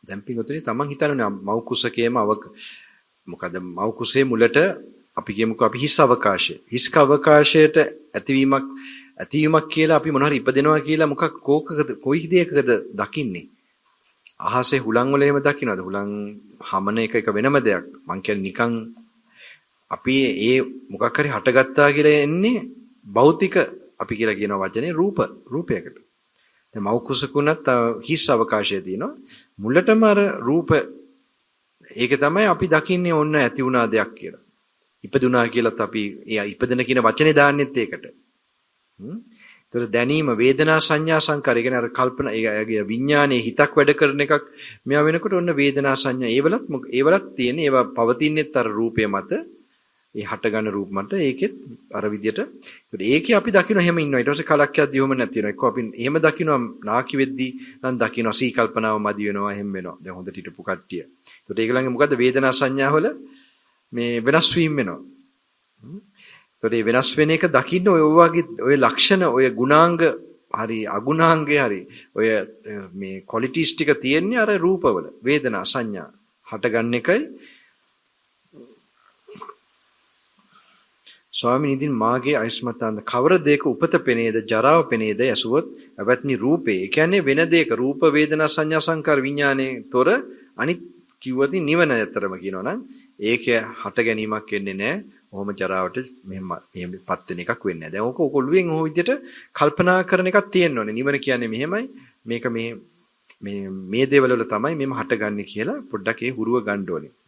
දැන් පිටුතුනේ තමන් හිතන්නේ මව් කුසකේම මොකද මව් කුසේ මුලට අපි කියමුකෝ අපි හිස් අවකාශය. හිස් අවකාශයට ඇතිවීමක් කියලා අපි මොනවා හරි ඉපදෙනවා කියලා කෝකකද කොයි දෙයකද දකින්නේ? අහසේ හුලං වල එහෙම දකින්නද? හුලං හමන එක වෙනම දෙයක්. මං කියන්නේ නිකන් අපි මොකක් හරි හටගත්තා කියලා එන්නේ භෞතික අපි කියලා කියන වචනේ රූපයකට. දැන් මව් කුසකුණත් හිස් අවකාශය තියෙනවා. මුලටම අර රූප ඒක තමයි අපි දකින්නේ ඔන්න ඇති වුණා දෙයක් කියලා. ඉපදුනා කියලාත් අපි ඉපදෙන කියන වචනේ දාන්නෙත් ඒකට. ඒතර දැනීම වේදනා සංඥා සංකාර කියන අර කල්පනා ඒගේ විඥානයේ හිතක් වැඩ කරන එකක් මෙයා වෙනකොට ඔන්න වේදනා සංඥා ඒවලත් තියෙන ඒවා පවතිනෙත් අර රූපය මත ඒ හටගන්න රූප මත ඒකෙත් අර විදියට ඒකේ අපි දකින්න එහෙම ඉන්නවා ඊට පස්සේ කලක් යද්දී ඔහම නැති වෙනවා එක්ක අපි එහෙම දකින්නවා නාකි වෙද්දී නම් දකින්නවා සී කල්පනාව මදි වෙනවා එහෙම වෙනවා දැන් හොඳට හිටපු කට්ටිය ඒකට ඒගොල්ලන්ගේ මොකද්ද වේදනා සංඥාවල මේ වෙනස් වීම වෙනවා ඒකට මේ වෙනස් වෙන එක දකින්න ඔය වගේ ඔය ලක්ෂණ ඔය ගුණාංග හරි අගුණාංගය හරි ඔය මේ ක්වොලිටිස් ටික තියෙන්නේ අර රූපවල වේදනා සංඥා හටගන්න එකයි ස්වාමීන් වහන්සේ මාගේ අයිස්මතාන්ත කවර දෙයක උපත පෙනේද ජරාව පෙනේද යසුවොත් අවත්නි රූපේ ඒ කියන්නේ වෙන දෙයක රූප වේදනා සංඥා සංකාර විඥානේ තොර අනිත් කිව්වදී නිවන ඇතරම කියනවනම් ඒක හට ගැනීමක් වෙන්නේ නැහැ. ඔහොම ජරාවට මෙහෙමපත් වෙන එකක් වෙන්නේ නැහැ. දැන් ඕක ඔළුවෙන් ඔය විදිහට කල්පනා කරන එකක් තියෙන්න ඕනේ. නිවන කියන්නේ මෙහෙමයි. මේක මේ දේවල් වල තමයි මෙහෙම හටගන්නේ කියලා පොඩ්ඩක් ඒ හුරුව ගන්න ඕනේ.